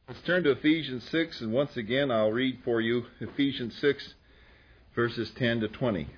Let's turn to Ephesians 6, and once again I'll read for you Ephesians 6, verses 10 to 20.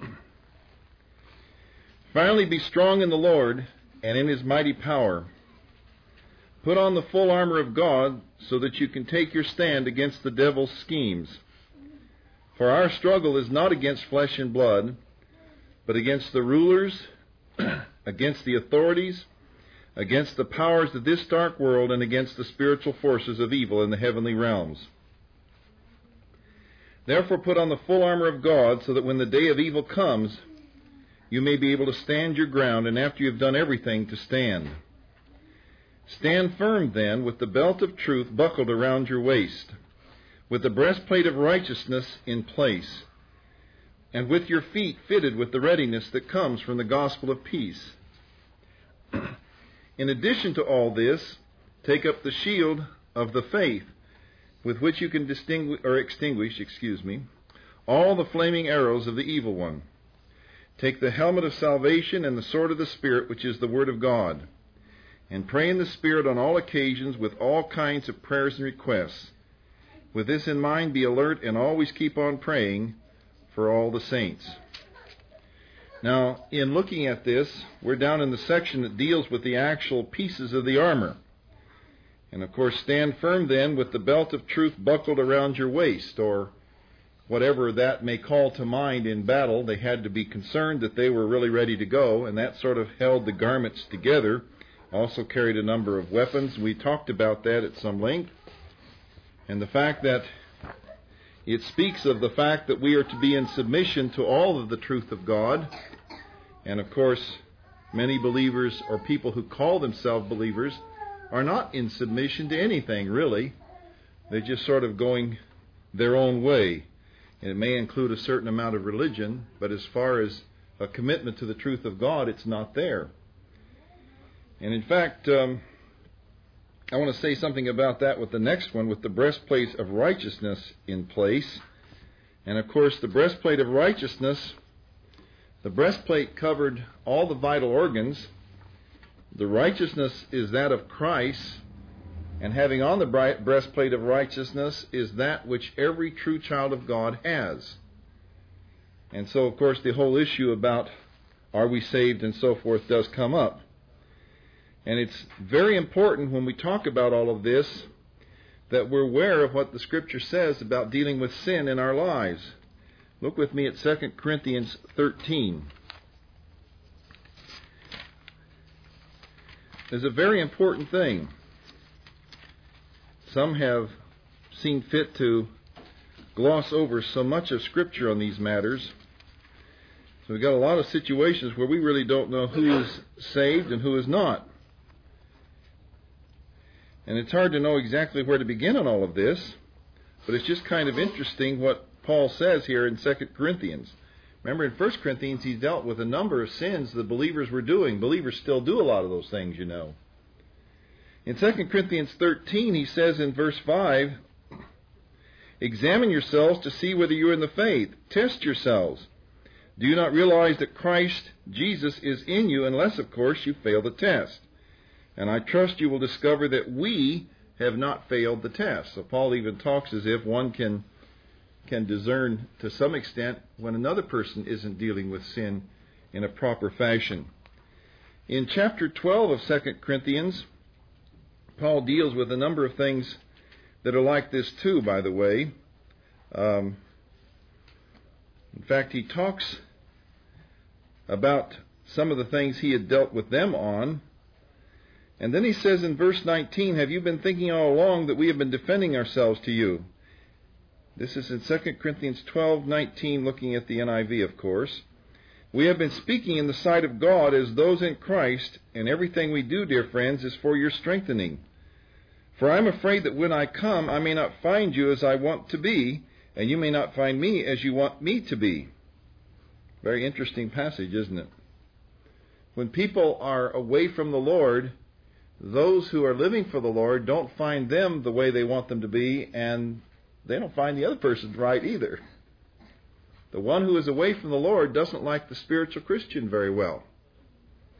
Finally, be strong in the Lord and in His mighty power. Put on the full armor of God so that you can take your stand against the devil's schemes. For our struggle is not against flesh and blood, but against the rulers, against the authorities, against the powers of this dark world, and against the spiritual forces of evil in the heavenly realms. Therefore put on the full armor of God, so that when the day of evil comes, you may be able to stand your ground, and after you have done everything, to stand. Stand firm then, with the belt of truth buckled around your waist, with the breastplate of righteousness in place, and with your feet fitted with the readiness that comes from the gospel of peace. In addition to all this, take up the shield of the faith, with which you can extinguish all the flaming arrows of the evil one. Take the helmet of salvation and the sword of the Spirit, which is the Word of God, and pray in the Spirit on all occasions with all kinds of prayers and requests. With this in mind, be alert and always keep on praying for all the saints. Now, in looking at this, we're down in the section that deals with the actual pieces of the armor. And of course, stand firm then with the belt of truth buckled around your waist, or whatever that may call to mind in battle. They had to be concerned that they were really ready to go, and that sort of held the garments together. Also carried a number of weapons. We talked about that at some length. And the fact that it speaks of the fact that we are to be in submission to all of the truth of God. And of course, many believers, or people who call themselves believers, are not in submission to anything, really. They're just sort of going their own way. And it may include a certain amount of religion, but as far as a commitment to the truth of God, it's not there. And in fact, I want to say something about that with the next one, with the breastplate of righteousness in place. And of course, the breastplate of righteousness, the breastplate covered all the vital organs. The righteousness is that of Christ, and having on the breastplate of righteousness is that which every true child of God has. And so, of course, the whole issue about are we saved and so forth does come up. And it's very important when we talk about all of this that we're aware of what the Scripture says about dealing with sin in our lives. Look with me at 2 Corinthians 13. There's a very important thing. Some have seen fit to gloss over so much of Scripture on these matters. So we've got a lot of situations where we really don't know who is saved and who is not. And it's hard to know exactly where to begin on all of this, but it's just kind of interesting what Paul says here in 2 Corinthians. Remember, in 1 Corinthians, he dealt with a number of sins the believers were doing. Believers still do a lot of those things, you know. In 2 Corinthians 13, he says in verse 5, examine yourselves to see whether you are in the faith. Test yourselves. Do you not realize that Christ Jesus is in you, unless, of course, you fail the test? And I trust you will discover that we have not failed the test. So Paul even talks as if one can discern to some extent when another person isn't dealing with sin in a proper fashion. In chapter 12 of 2 Corinthians, Paul deals with a number of things that are like this too, by the way. In fact, he talks about some of the things he had dealt with them on. And then he says in verse 19, have you been thinking all along that we have been defending ourselves to you? This is in 2 Corinthians 12:19, looking at the NIV, of course. We have been speaking in the sight of God as those in Christ, and everything we do, dear friends, is for your strengthening. For I am afraid that when I come, I may not find you as I want to be, and you may not find me as you want me to be. Very interesting passage, isn't it? When people are away from the Lord, those who are living for the Lord don't find them the way they want them to be, and they don't find the other person right either. The one who is away from the Lord doesn't like the spiritual Christian very well.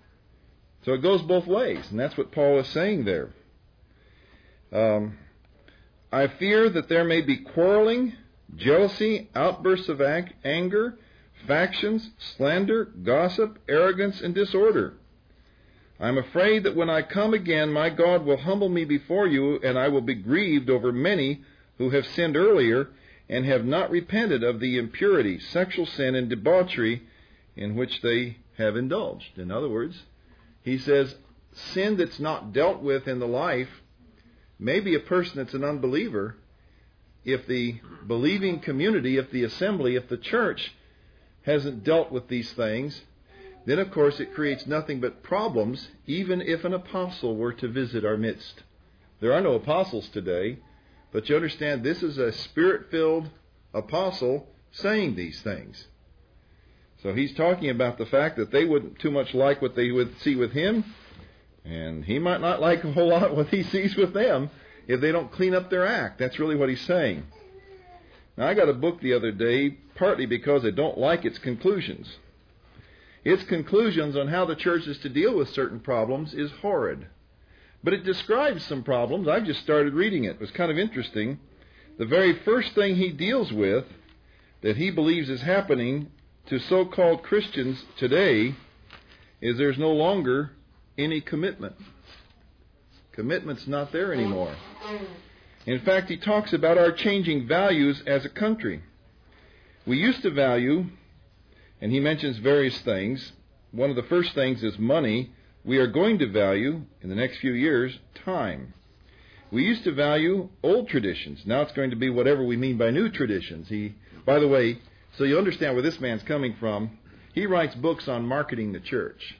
So it goes both ways, and that's what Paul is saying there. I fear that there may be quarreling, jealousy, outbursts of anger, factions, slander, gossip, arrogance, and disorder. I am afraid that when I come again, my God will humble me before you, and I will be grieved over many who have sinned earlier and have not repented of the impurity, sexual sin, and debauchery in which they have indulged. In other words, he says, sin that's not dealt with in the life, maybe a person that's an unbeliever, if the believing community, if the assembly, if the church hasn't dealt with these things, then of course it creates nothing but problems, even if an apostle were to visit our midst. There are no apostles today, but you understand this is a spirit-filled apostle saying these things. So he's talking about the fact that they wouldn't too much like what they would see with him, and he might not like a whole lot what he sees with them if they don't clean up their act. That's really what he's saying. Now, I got a book the other day, partly because I don't like its conclusions. Its conclusions on how the church is to deal with certain problems is horrid. But it describes some problems. I just started reading it. It was kind of interesting. The very first thing he deals with that he believes is happening to so-called Christians today is there's no longer any commitment. Commitment's not there anymore. In fact, he talks about our changing values as a country. We used to value, and he mentions various things. One of the first things is money. We are going to value, in the next few years, time. We used to value old traditions. Now it's going to be whatever we mean by new traditions. By the way, so you understand where this man's coming from, he writes books on marketing the church.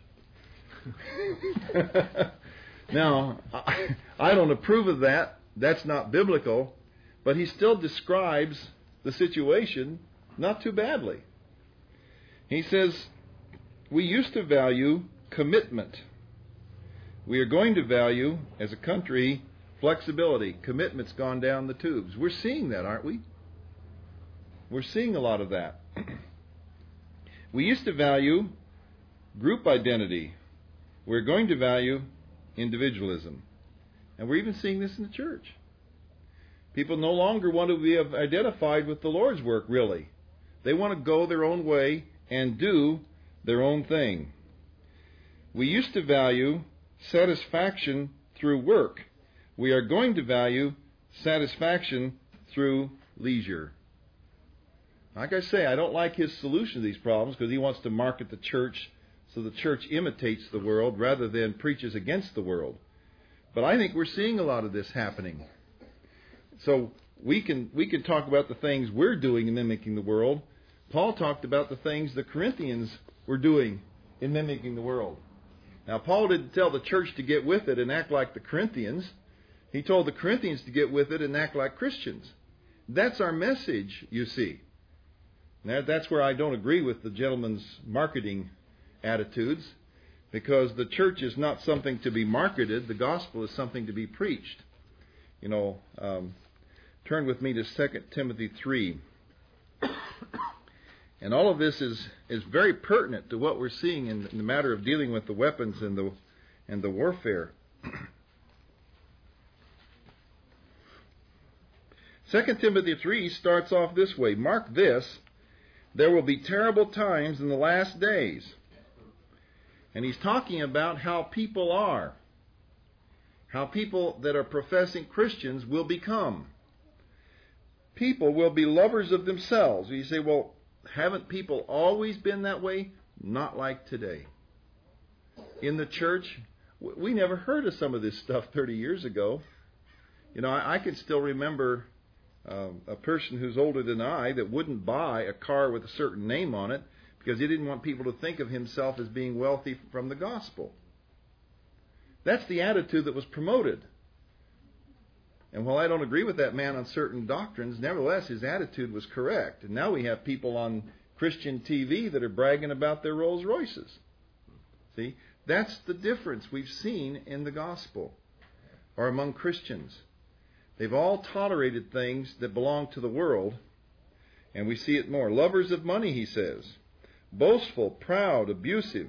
Now, I don't approve of that. That's not biblical. But he still describes the situation not too badly. He says, we used to value commitment. We are going to value, as a country, flexibility. Commitment's gone down the tubes. We're seeing that, aren't we? We're seeing a lot of that. We used to value group identity. We're going to value individualism. And we're even seeing this in the church. People no longer want to be identified with the Lord's work, really. They want to go their own way and do their own thing. We used to value satisfaction through work. We are going to value satisfaction through leisure. Like I say, I don't like his solution to these problems because he wants to market the church so the church imitates the world rather than preaches against the world. But I think we're seeing a lot of this happening. So we can talk about the things we're doing in mimicking the world. Paul talked about the things the Corinthians were doing in mimicking the world. Now, Paul didn't tell the church to get with it and act like the Corinthians. He told the Corinthians to get with it and act like Christians. That's our message, you see. Now, that's where I don't agree with the gentleman's marketing attitudes, because the church is not something to be marketed. The gospel is something to be preached. Turn with me to 2 Timothy 3. And all of this is very pertinent to what we're seeing in the matter of dealing with the weapons and the warfare. 2 Timothy 3 starts off this way. Mark this, there will be terrible times in the last days. And he's talking about how people are. How people that are professing Christians will become. People will be lovers of themselves. You say, well, haven't people always been that way? Not like today. In the church, we never heard of some of this stuff 30 years ago. I can still remember a person who's older than I that wouldn't buy a car with a certain name on it because he didn't want people to think of himself as being wealthy from the gospel. That's the attitude that was promoted. And while I don't agree with that man on certain doctrines, nevertheless, his attitude was correct. And now we have people on Christian TV that are bragging about their Rolls Royces. See, that's the difference we've seen in the gospel or among Christians. They've all tolerated things that belong to the world, and we see it more. Lovers of money, he says. Boastful, proud, abusive,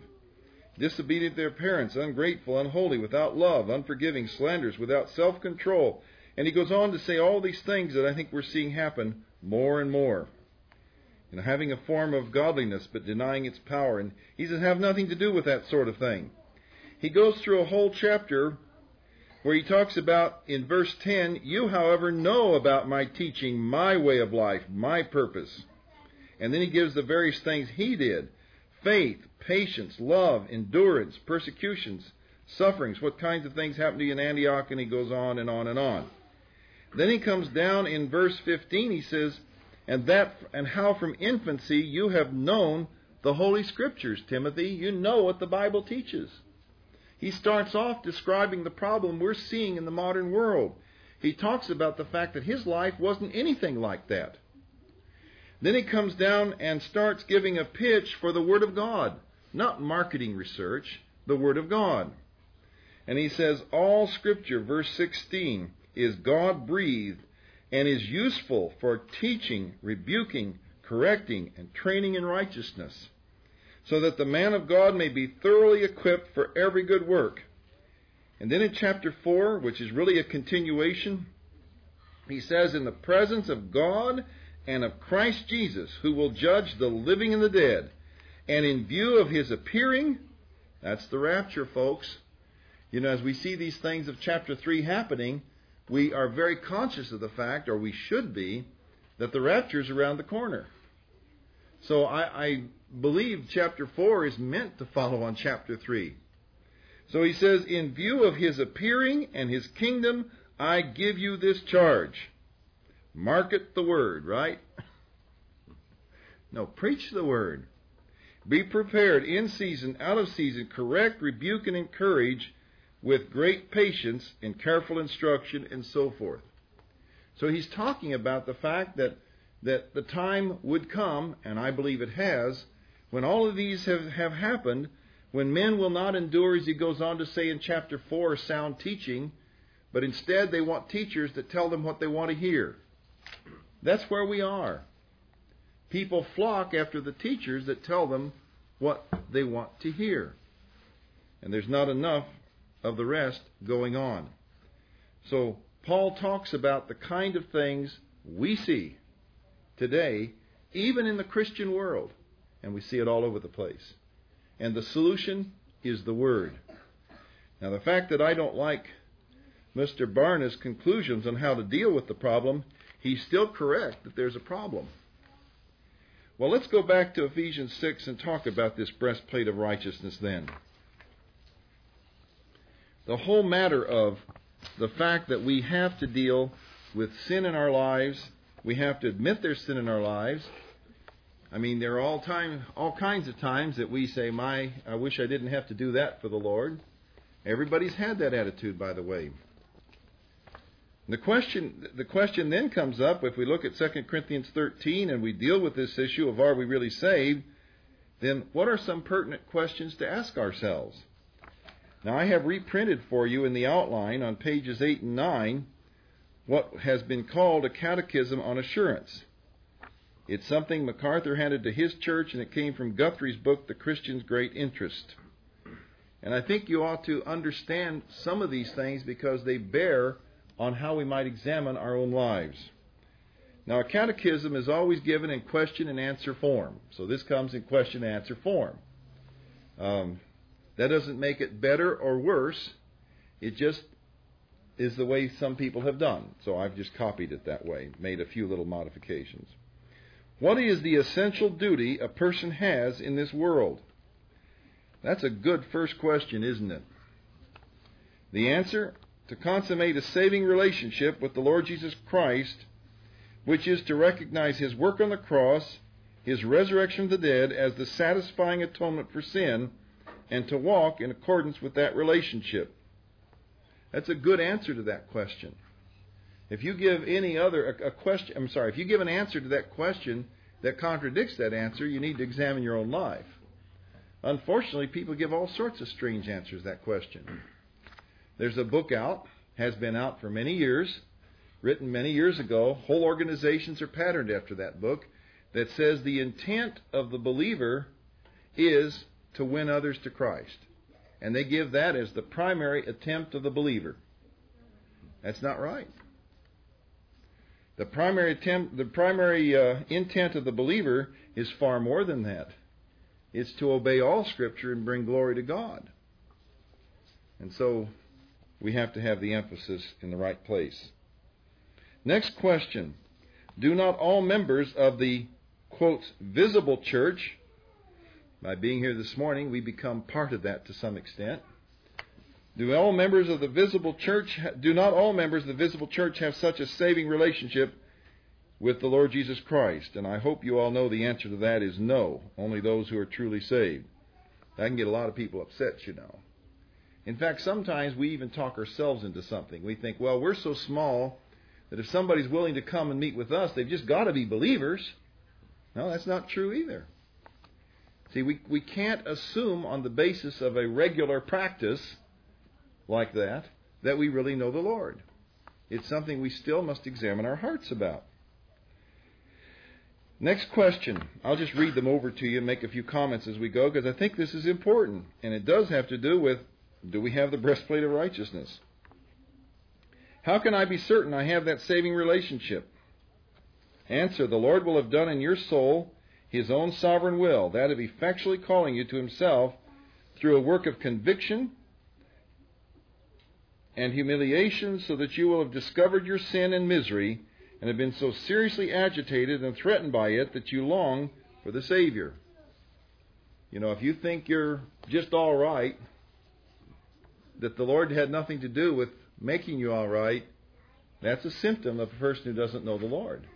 disobedient to their parents, ungrateful, unholy, without love, unforgiving, slanderers, without self-control, And he goes on to say all these things that I think we're seeing happen more and more. Having a form of godliness but denying its power. And he says, have nothing to do with that sort of thing. He goes through a whole chapter where he talks about, in verse 10, you, however, know about my teaching, my way of life, my purpose. And then he gives the various things he did. Faith, patience, love, endurance, persecutions, sufferings, what kinds of things happened to you in Antioch, and he goes on and on and on. Then he comes down in verse 15, he says, and how from infancy you have known the Holy Scriptures, Timothy. You know what the Bible teaches. He starts off describing the problem we're seeing in the modern world. He talks about the fact that his life wasn't anything like that. Then he comes down and starts giving a pitch for the Word of God, not marketing research, the Word of God. And he says, all Scripture, verse 16, is God-breathed and is useful for teaching, rebuking, correcting, and training in righteousness, so that the man of God may be thoroughly equipped for every good work. And then in chapter 4, which is really a continuation, he says, in the presence of God and of Christ Jesus, who will judge the living and the dead, and in view of his appearing, that's the rapture, folks. As we see these things of chapter 3 happening, we are very conscious of the fact, or we should be, that the rapture is around the corner. So I believe chapter 4 is meant to follow on chapter 3. So he says, in view of his appearing and his kingdom, I give you this charge. Market the word, right? No, preach the word. Be prepared in season, out of season, correct, rebuke, and encourage with great patience and careful instruction and so forth. So he's talking about the fact that the time would come, and I believe it has, when all of these have happened, when men will not endure, as he goes on to say in chapter 4, sound teaching, but instead they want teachers that tell them what they want to hear. That's where we are. People flock after the teachers that tell them what they want to hear. And there's not enough of the rest going on. So Paul talks about the kind of things we see today, even in the Christian world, and we see it all over the place. And the solution is the Word. Now, the fact that I don't like Mr. Barna's conclusions on how to deal with the problem, he's still correct that there's a problem. Well, let's go back to Ephesians 6 and talk about this breastplate of righteousness then. The whole matter of the fact that we have to deal with sin in our lives, we have to admit there's sin in our lives. I mean, there are all kinds of times that we say, I wish I didn't have to do that for the Lord. Everybody's had that attitude, by the way. The question then comes up, if we look at 2 Corinthians 13 and we deal with this issue of are we really saved, then what are some pertinent questions to ask ourselves? Now, I have reprinted for you in the outline on pages 8 and 9 what has been called a catechism on assurance. It's something MacArthur handed to his church, and it came from Guthrie's book, The Christian's Great Interest. And I think you ought to understand some of these things because they bear on how we might examine our own lives. Now, a catechism is always given in question and answer form. So this comes in question and answer form. That doesn't make it better or worse. It just is the way some people have done. So I've just copied it that way, made a few little modifications. What is the essential duty a person has in this world? That's a good first question, isn't it? The answer, to consummate a saving relationship with the Lord Jesus Christ, which is to recognize His work on the cross, His resurrection from the dead as the satisfying atonement for sin, and to walk in accordance with that relationship. That's a good answer to that question. If you give if you give an answer to that question that contradicts that answer, you need to examine your own life. Unfortunately, people give all sorts of strange answers to that question. There's a book out, has been out for many years, written many years ago. Whole organizations are patterned after that book, that says the intent of the believer is to win others to Christ. And they give that as the primary attempt of the believer. That's not right. The primary intent of the believer is far more than that. It's to obey all Scripture and bring glory to God. And so we have to have the emphasis in the right place. Next question. Do not all members of the, quote, visible church, by being here this morning, we become part of that to some extent. Do not all members of the visible church have such a saving relationship with the Lord Jesus Christ? And I hope you all know the answer to that is no. Only those who are truly saved. That can get a lot of people upset, you know. In fact, sometimes we even talk ourselves into something. We think, well, we're so small that if somebody's willing to come and meet with us, they've just got to be believers. No, that's not true either. See, we can't assume on the basis of a regular practice like that we really know the Lord. It's something we still must examine our hearts about. Next question. I'll just read them over to you and make a few comments as we go, because I think this is important. And it does have to do with, do we have the breastplate of righteousness? How can I be certain I have that saving relationship? Answer, the Lord will have done in your soul His own sovereign will, that of effectually calling you to Himself through a work of conviction and humiliation, so that you will have discovered your sin and misery and have been so seriously agitated and threatened by it that you long for the Savior. You know, if you think you're just all right, that the Lord had nothing to do with making you all right, that's a symptom of a person who doesn't know the Lord.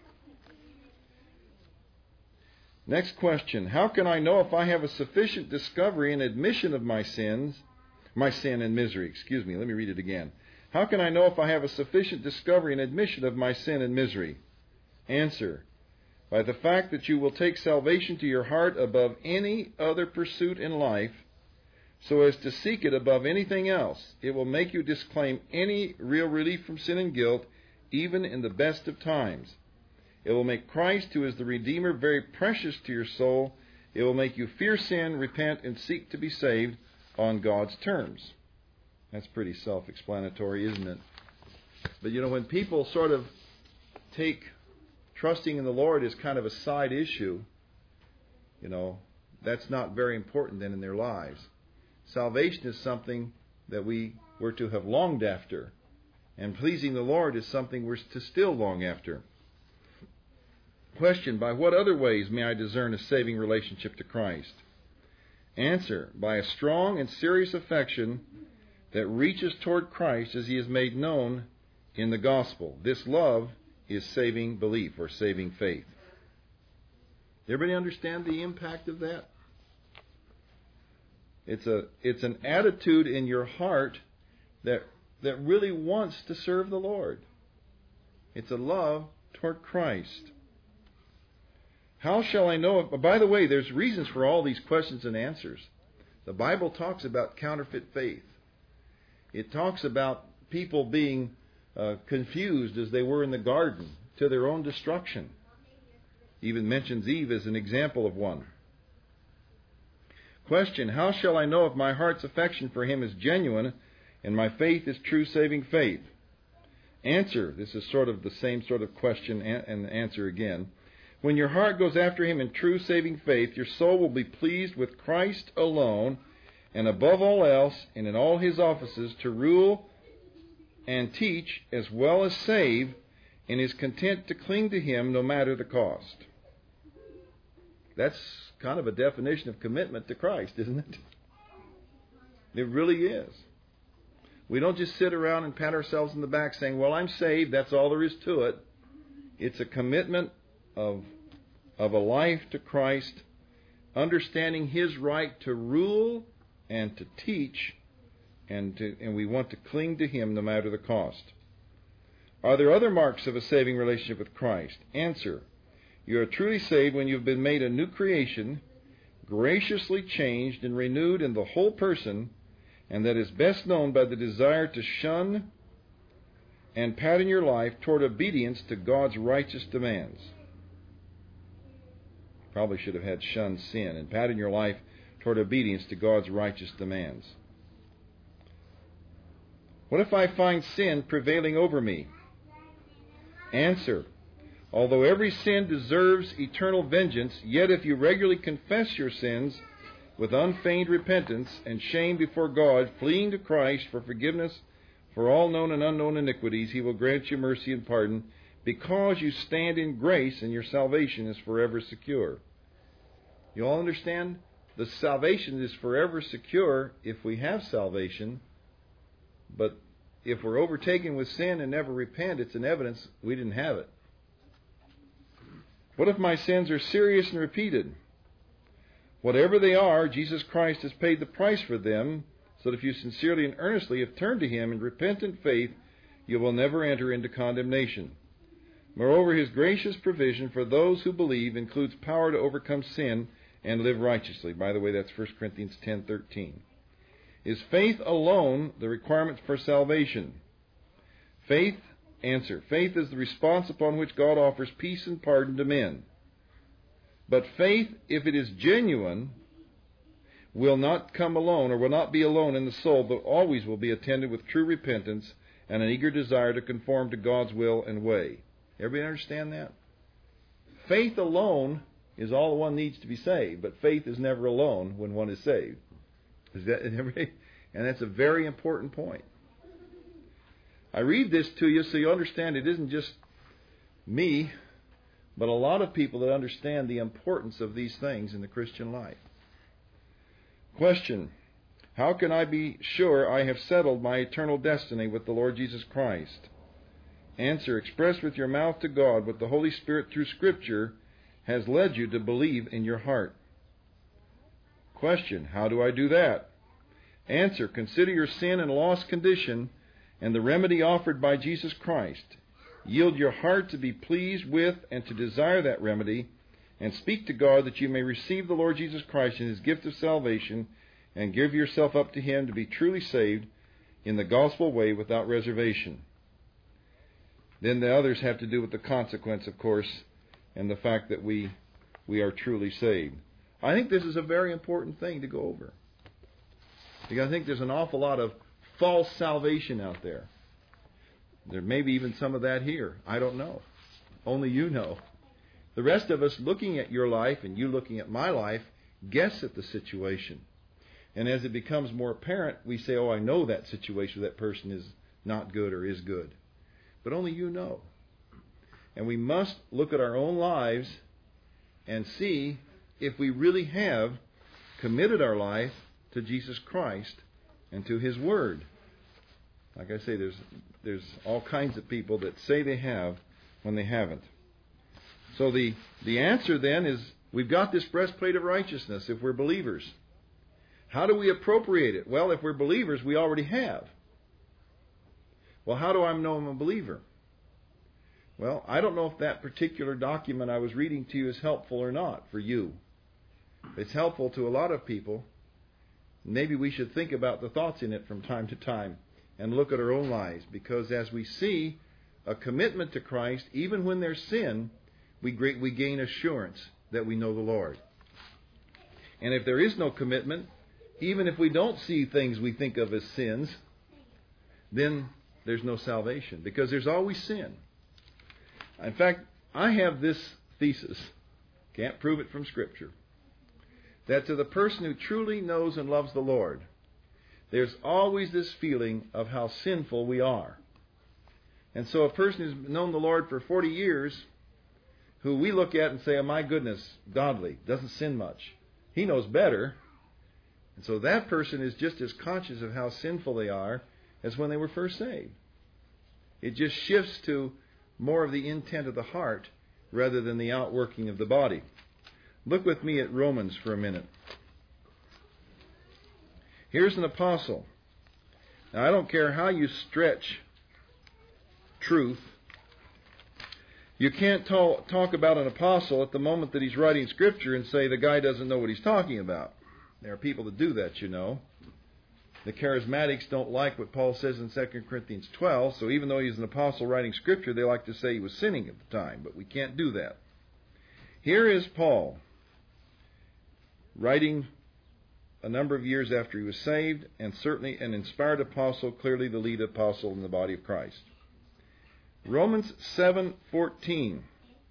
Next question. How can I know if I have a sufficient discovery and admission of my sin and misery? Let me read it again. How can I know if I have a sufficient discovery and admission of my sin and misery? Answer, by the fact that you will take salvation to your heart above any other pursuit in life, so as to seek it above anything else. It will make you disclaim any real relief from sin and guilt, even in the best of times. It will make Christ, who is the Redeemer, very precious to your soul. It will make you fear sin, repent, and seek to be saved on God's terms. That's pretty self-explanatory, isn't it? But you know, when people sort of take trusting in the Lord as kind of a side issue, you know, that's not very important then in their lives. Salvation is something that we were to have longed after, and pleasing the Lord is something we're to still long after. Question, by what other ways may I discern a saving relationship to Christ? Answer, by a strong and serious affection that reaches toward Christ as He is made known in the gospel. This love is saving belief or saving faith. Everybody understand the impact of that? It's an attitude in your heart that really wants to serve the Lord. It's a love toward Christ. How shall I know? By the way, there's reasons for all these questions and answers. The Bible talks about counterfeit faith. It talks about people being confused as they were in the garden to their own destruction. Even mentions Eve as an example of one. Question, how shall I know if my heart's affection for Him is genuine and my faith is true saving faith? Answer, this is sort of the same sort of question and answer again. When your heart goes after Him in true saving faith, your soul will be pleased with Christ alone and above all else and in all His offices to rule and teach as well as save, and is content to cling to Him no matter the cost. That's kind of a definition of commitment to Christ, isn't it? It really is. We don't just sit around and pat ourselves in the back saying, well, I'm saved, that's all there is to it. It's a commitment of a life to Christ, understanding His right to rule and to teach, and we want to cling to Him no matter the cost. Are there other marks of a saving relationship with Christ? Answer, you are truly saved when you have been made a new creation, graciously changed and renewed in the whole person, and that is best known by the desire to shun and pattern your life toward obedience to God's righteous demands. Probably should have had shun sin and pattern your life toward obedience to God's righteous demands. What if I find sin prevailing over me? Answer, Although every sin deserves eternal vengeance, yet if you regularly confess your sins with unfeigned repentance and shame before God, fleeing to Christ for forgiveness for all known and unknown iniquities, He will grant you mercy and pardon, because you stand in grace and your salvation is forever secure. You all understand? The salvation is forever secure if we have salvation, but if we're overtaken with sin and never repent, it's an evidence we didn't have it. What if my sins are serious and repeated? Whatever they are, Jesus Christ has paid the price for them, so that if you sincerely and earnestly have turned to Him in repentant faith, you will never enter into condemnation. Moreover, His gracious provision for those who believe includes power to overcome sin and live righteously. By the way, that's 1 Corinthians 10:13. Is faith alone the requirement for salvation? Answer. Faith is the response upon which God offers peace and pardon to men. But faith, if it is genuine, will not come alone, or will not be alone in the soul, but always will be attended with true repentance and an eager desire to conform to God's will and way. Everybody understand that? Faith alone is all one needs to be saved, but faith is never alone when one is saved. Is that everybody? And that's a very important point. I read this to you so you understand it isn't just me, but a lot of people that understand the importance of these things in the Christian life. Question: how can I be sure I have settled my eternal destiny with the Lord Jesus Christ? Answer: express with your mouth to God what the Holy Spirit through Scripture has led you to believe in your heart. Question: how do I do that? Answer: consider your sin and lost condition and the remedy offered by Jesus Christ. Yield your heart to be pleased with and to desire that remedy, and speak to God that you may receive the Lord Jesus Christ in His gift of salvation, and give yourself up to Him to be truly saved in the gospel way without reservation. Then the others have to do with the consequence, of course, and the fact that we are truly saved. I think this is a very important thing to go over, because I think there's an awful lot of false salvation out there. There may be even some of that here. I don't know. Only you know. The rest of us looking at your life and you looking at my life guess at the situation. And as it becomes more apparent, we say, oh, I know that situation, that person is not good or is good. But only you know. And we must look at our own lives and see if we really have committed our life to Jesus Christ and to His Word. Like I say, there's all kinds of people that say they have when they haven't. So the answer then is, we've got this breastplate of righteousness if we're believers. How do we appropriate it? Well, if we're believers, we already have. Well, how do I know I'm a believer? Well, I don't know if that particular document I was reading to you is helpful or not for you. It's helpful to a lot of people. Maybe we should think about the thoughts in it from time to time and look at our own lives, because as we see a commitment to Christ, even when there's sin, we gain assurance that we know the Lord. And if there is no commitment, even if we don't see things we think of as sins, then there's no salvation, because there's always sin. In fact, I have this thesis, can't prove it from Scripture, that to the person who truly knows and loves the Lord, there's always this feeling of how sinful we are. And so a person who's known the Lord for 40 years, who we look at and say, oh my goodness, godly, doesn't sin much. He knows better. And so that person is just as conscious of how sinful they are as when they were first saved. It just shifts to more of the intent of the heart rather than the outworking of the body. Look with me at Romans for a minute. Here's an apostle. Now, I don't care how you stretch truth. You can't talk about an apostle at the moment that he's writing Scripture and say the guy doesn't know what he's talking about. There are people that do that, you know. The charismatics don't like what Paul says in 2 Corinthians 12, so even though he's an apostle writing Scripture, they like to say he was sinning at the time, but we can't do that. Here is Paul, writing a number of years after he was saved, and certainly an inspired apostle, clearly the lead apostle in the body of Christ. Romans 7:14.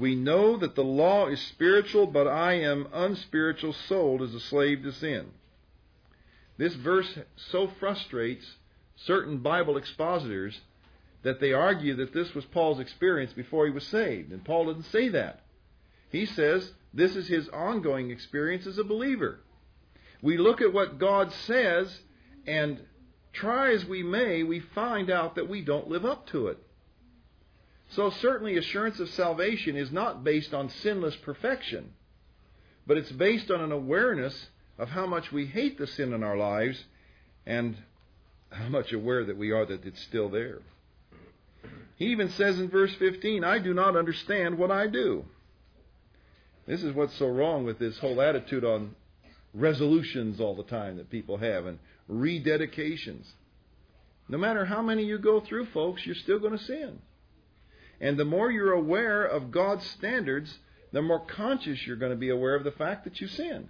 We know that the law is spiritual, but I am unspiritual, sold as a slave to sin. This verse so frustrates certain Bible expositors that they argue that this was Paul's experience before he was saved. And Paul didn't say that. He says this is his ongoing experience as a believer. We look at what God says, and try as we may, we find out that we don't live up to it. So certainly assurance of salvation is not based on sinless perfection, but it's based on an awareness of how much we hate the sin in our lives and how much aware that we are that it's still there. He even says in verse 15, I do not understand what I do. This is what's so wrong with this whole attitude on resolutions all the time that people have and rededications. No matter how many you go through, folks, you're still going to sin. And the more you're aware of God's standards, the more conscious you're going to be aware of the fact that you sin.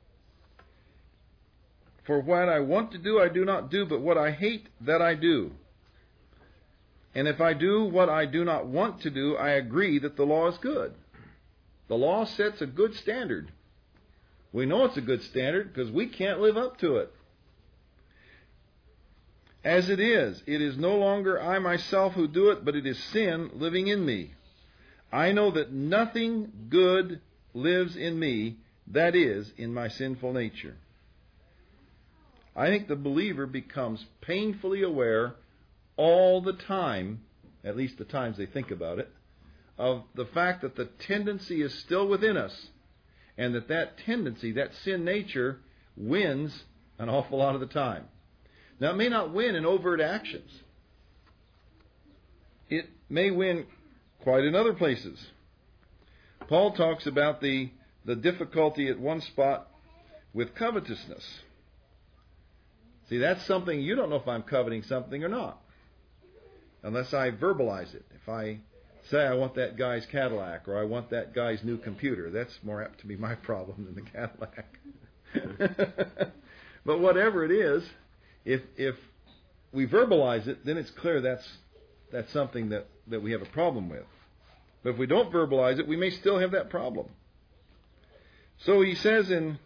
For what I want to do, I do not do, but what I hate, that I do. And if I do what I do not want to do, I agree that the law is good. The law sets a good standard. We know it's a good standard because we can't live up to it. As it is no longer I myself who do it, but it is sin living in me. I know that nothing good lives in me, that is, in my sinful nature. I think the believer becomes painfully aware all the time, at least the times they think about it, of the fact that the tendency is still within us, and that tendency, that sin nature, wins an awful lot of the time. Now, it may not win in overt actions. It may win quite in other places. Paul talks about the difficulty at one spot with covetousness. See, that's something you don't know if I'm coveting something or not, unless I verbalize it. If I say I want that guy's Cadillac or I want that guy's new computer, that's more apt to be my problem than the Cadillac. But whatever it is, if we verbalize it, then it's clear that's something that we have a problem with. But if we don't verbalize it, we may still have that problem. So he says in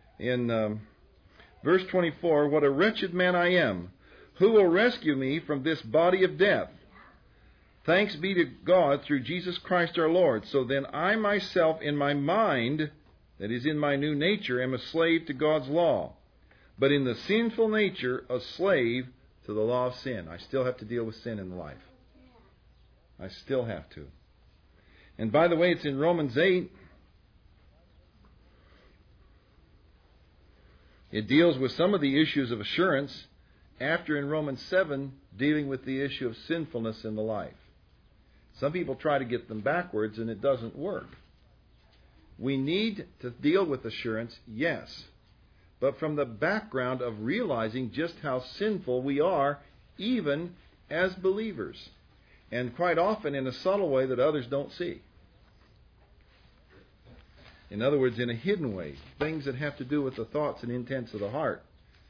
verse 24, what a wretched man I am. Who will rescue me from this body of death? Thanks be to God through Jesus Christ our Lord. So then I myself in my mind, that is in my new nature, am a slave to God's law. But in the sinful nature, a slave to the law of sin. I still have to deal with sin in life. I still have to. And by the way, it's in Romans 8. It deals with some of the issues of assurance, after in Romans 7 dealing with the issue of sinfulness in the life. Some people try to get them backwards, and it doesn't work. We need to deal with assurance, yes, but from the background of realizing just how sinful we are, even as believers, and quite often in a subtle way that others don't see. In other words, in a hidden way, things that have to do with the thoughts and intents of the heart.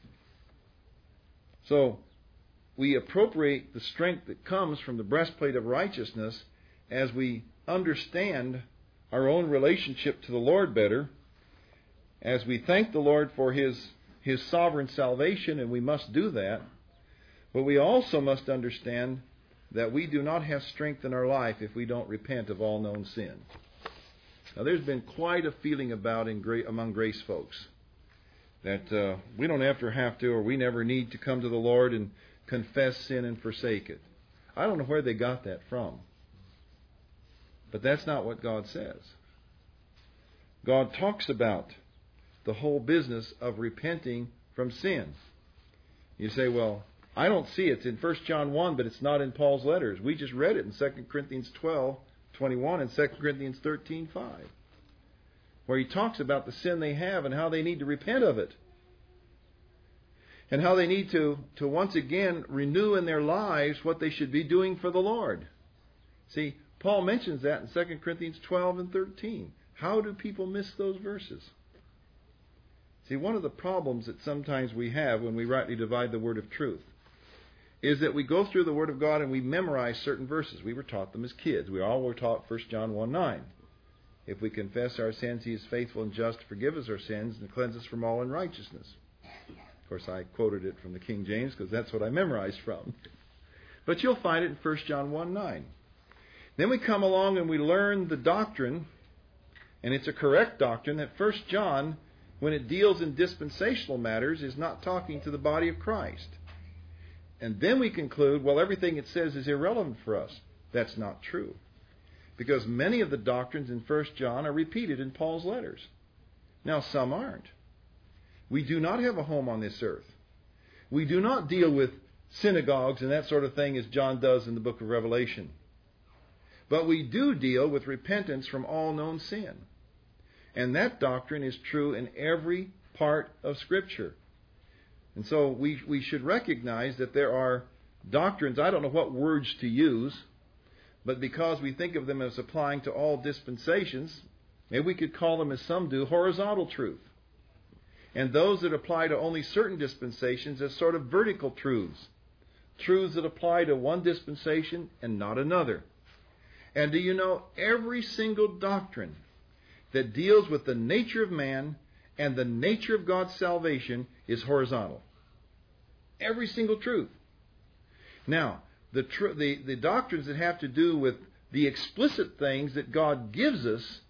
So, we appropriate the strength that comes from the breastplate of righteousness as we understand our own relationship to the Lord better, as we thank the Lord for His sovereign salvation, and we must do that. But we also must understand that we do not have strength in our life if we don't repent of all known sin. Now, there's been quite a feeling about among grace folks that we don't ever have to, or we never need to come to the Lord and confess sin and forsake it. I don't know where they got that from. But that's not what God says. God talks about the whole business of repenting from sin. You say, well, I don't see it. It's in 1 John 1, but it's not in Paul's letters. We just read it in 2 Corinthians 12:21 and 2 Corinthians 13:5, where he talks about the sin they have and how they need to repent of it, and how they need to once again renew in their lives what they should be doing for the Lord. See, Paul mentions that in 2 Corinthians 12 and 13. How do people miss those verses? See, one of the problems that sometimes we have when we rightly divide the word of truth is that we go through the Word of God and we memorize certain verses. We were taught them as kids. We all were taught 1 John 1:9. If we confess our sins, He is faithful and just to forgive us our sins and cleanse us from all unrighteousness. Of course, I quoted it from the King James because that's what I memorized from. But you'll find it in 1 John 1:9. Then we come along and we learn the doctrine, and it's a correct doctrine, that 1 John, when it deals in dispensational matters, is not talking to the body of Christ. And then we conclude, well, everything it says is irrelevant for us. That's not true. Because many of the doctrines in 1 John are repeated in Paul's letters. Now, some aren't. We do not have a home on this earth. We do not deal with synagogues and that sort of thing as John does in the book of Revelation. But we do deal with repentance from all known sin. And that doctrine is true in every part of Scripture. And so we should recognize that there are doctrines, I don't know what words to use, but because we think of them as applying to all dispensations, maybe we could call them, as some do, horizontal truth. And those that apply to only certain dispensations as sort of vertical truths. Truths that apply to one dispensation and not another. And do you know, every single doctrine that deals with the nature of man and the nature of God's salvation is horizontal. Every single truth. Now, the doctrines that have to do with the explicit things that God gives us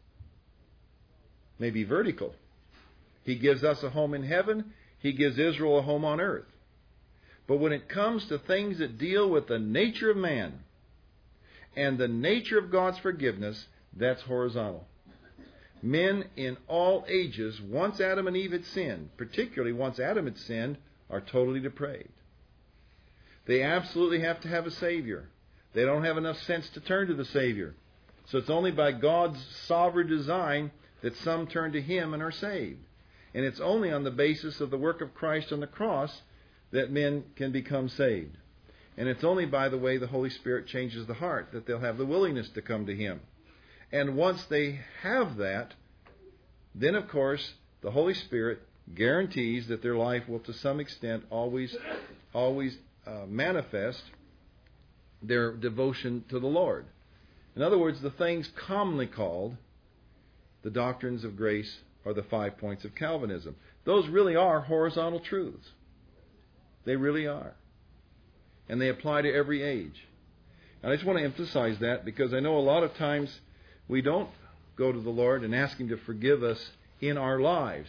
may be vertical. He gives us a home in heaven. He gives Israel a home on earth. But when it comes to things that deal with the nature of man and the nature of God's forgiveness, that's horizontal. Men in all ages, once Adam and Eve had sinned, particularly once Adam had sinned, are totally depraved. They absolutely have to have a Savior. They don't have enough sense to turn to the Savior. So it's only by God's sovereign design that some turn to Him and are saved. And it's only on the basis of the work of Christ on the cross that men can become saved. And it's only by the way the Holy Spirit changes the heart that they'll have the willingness to come to Him. And once they have that, then of course the Holy Spirit guarantees that their life will to some extent always manifest their devotion to the Lord. In other words, the things commonly called the doctrines of grace or the 5 points of Calvinism. Those really are horizontal truths. They really are. And they apply to every age. And I just want to emphasize that because I know a lot of times we don't go to the Lord and ask Him to forgive us in our lives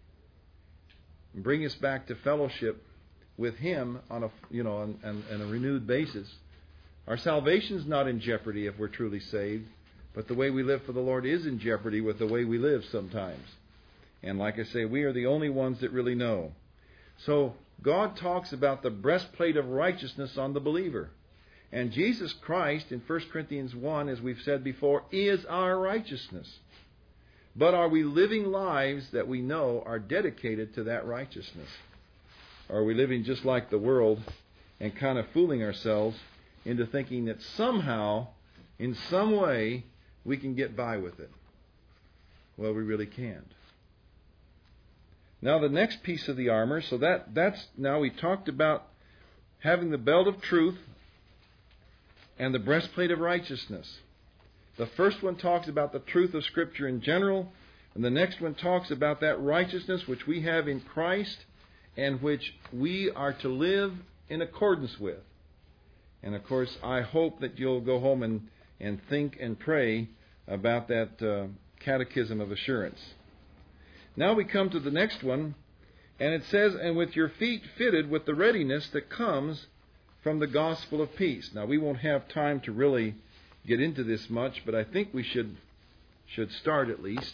and bring us back to fellowship with Him on a renewed basis. Our salvation is not in jeopardy if we're truly saved, but the way we live for the Lord is in jeopardy with the way we live sometimes. And like I say, we are the only ones that really know. So God talks about the breastplate of righteousness on the believer. And Jesus Christ in 1 Corinthians 1, as we've said before, is our righteousness. But are we living lives that we know are dedicated to that righteousness? Or are we living just like the world and kind of fooling ourselves into thinking that somehow, in some way, we can get by with it? Well, we really can't. Now the next piece of the armor, so that's now we talked about having the belt of truth and the breastplate of righteousness. The first one talks about the truth of Scripture in general, and the next one talks about that righteousness which we have in Christ and which we are to live in accordance with. And of course, I hope that you'll go home and think and pray about that catechism of assurance. Now we come to the next one, and it says, and with your feet fitted with the readiness that comes from the gospel of peace. Now we won't have time to really get into this much, but I think we should start at least.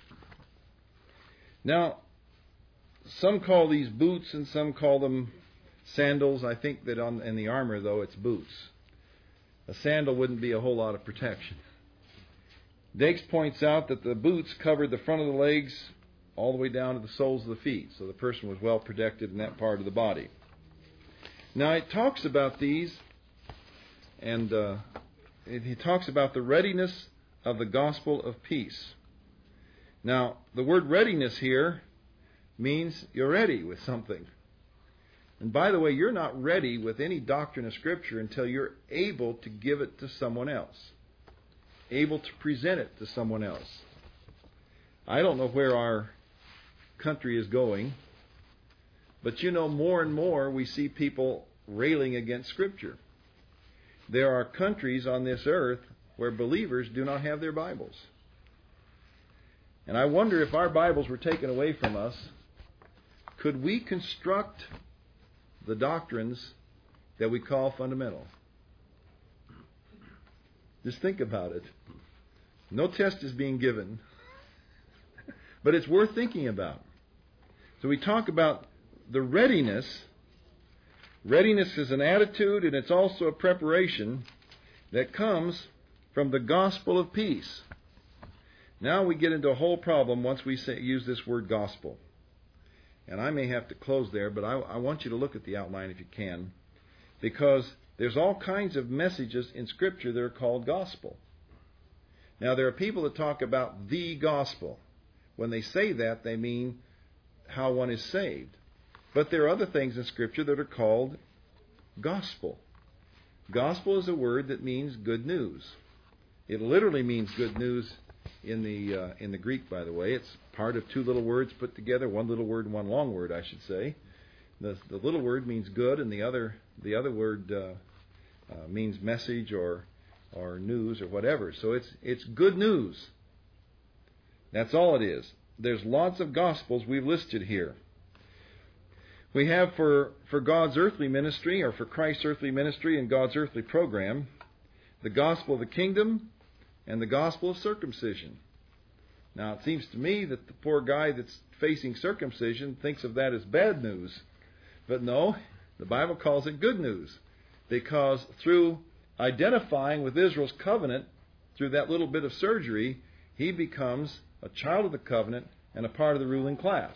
Now, some call these boots and some call them sandals. I think that in the armor, though, it's boots. A sandal wouldn't be a whole lot of protection. Dakes points out that the boots covered the front of the legs all the way down to the soles of the feet, so the person was well protected in that part of the body. Now it talks about these, and he talks about the readiness of the gospel of peace. Now, the word readiness here means you're ready with something. And by the way, you're not ready with any doctrine of Scripture until you're able to give it to someone else, able to present it to someone else. I don't know where our country is going, but more and more we see people railing against Scripture. There are countries on this earth where believers do not have their Bibles. And I wonder, if our Bibles were taken away from us, could we construct the doctrines that we call fundamental? Just think about it. No test is being given, but it's worth thinking about. So we talk about the readiness. Readiness is an attitude, and it's also a preparation that comes from the gospel of peace. Now we get into a whole problem once we use this word gospel. And I may have to close there, but I want you to look at the outline if you can, because there's all kinds of messages in Scripture that are called gospel. Now, there are people that talk about the gospel. When they say that, they mean how one is saved. But there are other things in Scripture that are called gospel. Gospel is a word that means good news. It literally means good news in the Greek, by the way. It's part of two little words put together, one little word and one long word, I should say. The little word means good, and the other word means message or news or whatever. So it's good news. That's all it is. There's lots of gospels we've listed here. We have for God's earthly ministry, or for Christ's earthly ministry and God's earthly program, the gospel of the kingdom and the gospel of circumcision. Now, it seems to me that the poor guy that's facing circumcision thinks of that as bad news. But no, the Bible calls it good news, because through identifying with Israel's covenant, through that little bit of surgery, he becomes a child of the covenant and a part of the ruling class.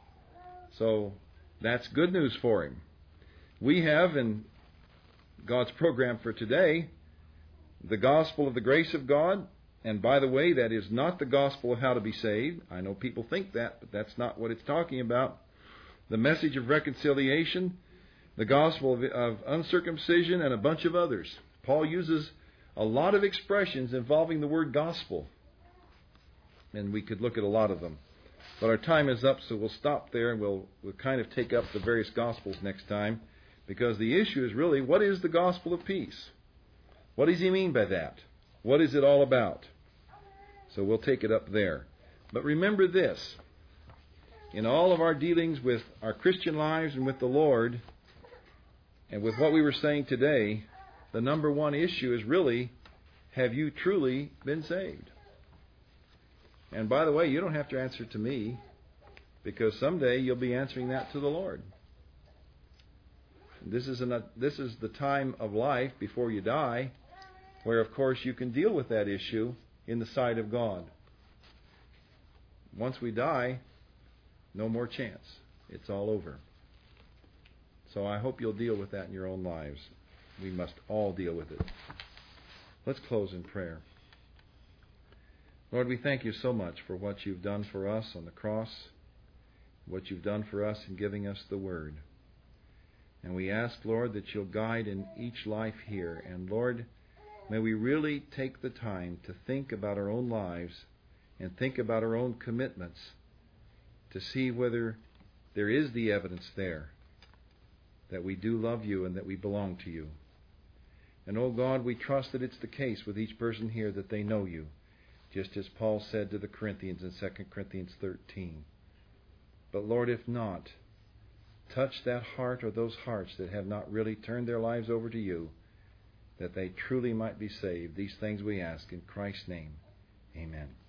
So that's good news for him. We have in God's program for today the gospel of the grace of God. And by the way, that is not the gospel of how to be saved. I know people think that, but that's not what it's talking about. The message of reconciliation, the gospel of uncircumcision, and a bunch of others. Paul uses a lot of expressions involving the word gospel. And we could look at a lot of them. But our time is up, so we'll stop there, and we'll kind of take up the various gospels next time. Because the issue is really, what is the gospel of peace? What does he mean by that? What is it all about? So we'll take it up there. But remember this. In all of our dealings with our Christian lives and with the Lord, and with what we were saying today, the number one issue is really, have you truly been saved? And by the way, you don't have to answer to me, because someday you'll be answering that to the Lord. This is the time of life before you die, where, of course, you can deal with that issue in the sight of God. Once we die, no more chance. It's all over. So I hope you'll deal with that in your own lives. We must all deal with it. Let's close in prayer. Lord, we thank you so much for what you've done for us on the cross, what you've done for us in giving us the Word. And we ask, Lord, that you'll guide in each life here. And Lord, may we really take the time to think about our own lives and think about our own commitments to see whether there is the evidence there that we do love you and that we belong to you. And, oh God, we trust that it's the case with each person here, that they know you, just as Paul said to the Corinthians in 2 Corinthians 13. But, Lord, if not, touch that heart or those hearts that have not really turned their lives over to you, that they truly might be saved. These things we ask in Christ's name. Amen.